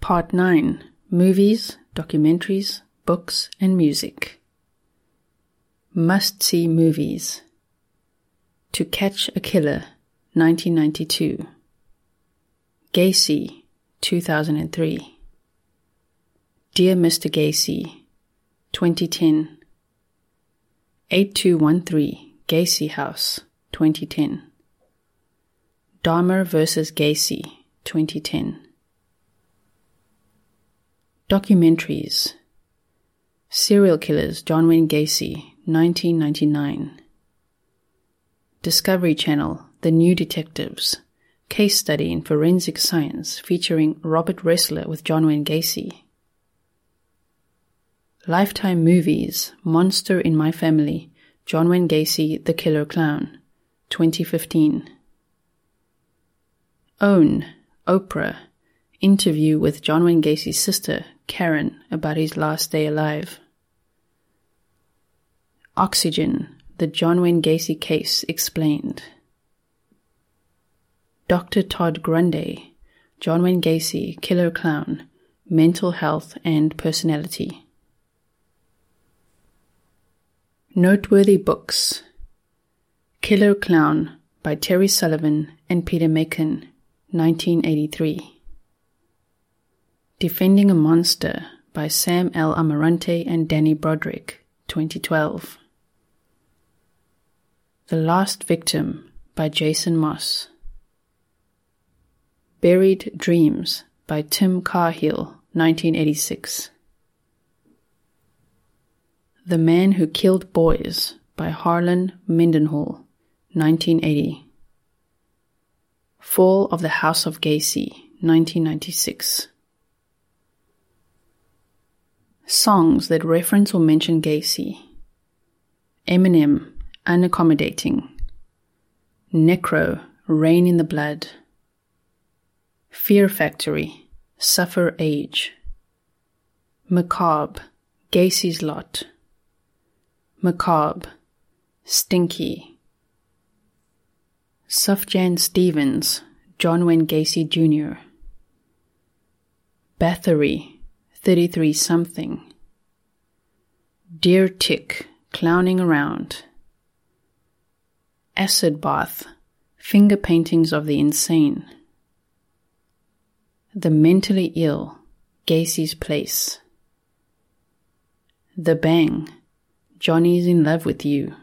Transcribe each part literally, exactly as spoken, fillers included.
Part nine. Movies, Documentaries, Books and Music. Must-see movies. To Catch a Killer, nineteen ninety-two. Gacy, two thousand three. Dear Mister Gacy, twenty ten. eight two one three Gacy House, twenty ten. Dahmer versus. Gacy, twenty ten. Documentaries. Serial Killers John Wayne Gacy, nineteen ninety-nine. Discovery Channel, The New Detectives, Case Study in Forensic Science featuring Robert Ressler with John Wayne Gacy. Lifetime Movies, Monster in My Family, John Wayne Gacy, The Killer Clown, twenty fifteen. Own, Oprah, interview with John Wayne Gacy's sister, Karen, about his last day alive. Oxygen, the John Wayne Gacy case explained. Doctor Todd Grundy, John Wayne Gacy, Killer Clown, Mental Health and Personality. Noteworthy books. Killer Clown by Terry Sullivan and Peter Macon, nineteen eighty-three. Defending a Monster by Sam L. Amarante and Danny Broderick, twenty twelve. The Last Victim by Jason Moss. Buried Dreams by Tim Cahill, nineteen eighty-six. The Man Who Killed Boys by Harlan Mendenhall, nineteen eighty. Fall of the House of Gacy, nineteen ninety-six. Songs that reference or mention Gacy. Eminem, Unaccommodating. Necro, Rain in the Blood. Fear Factory, Suffer Age. Macabre, Gacy's Lot. Macabre, Stinky. Sufjan Stevens, John Wayne Gacy Junior Bathory, thirty-three something. Deer Tick, Clowning Around. Acid Bath, Finger Paintings of the Insane. The Mentally Ill, Gacy's Place. The Bang, Johnny's in Love with You.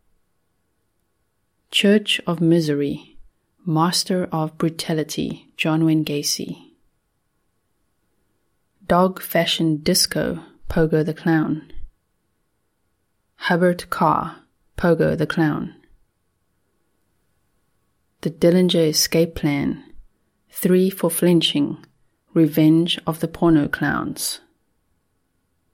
Church of Misery, Master of Brutality, John Wayne Gacy. Dog Fashion Disco, Pogo the Clown. Hubbard Carr, Pogo the Clown. The Dillinger Escape Plan, Three for Flinching, Revenge of the Porno Clowns.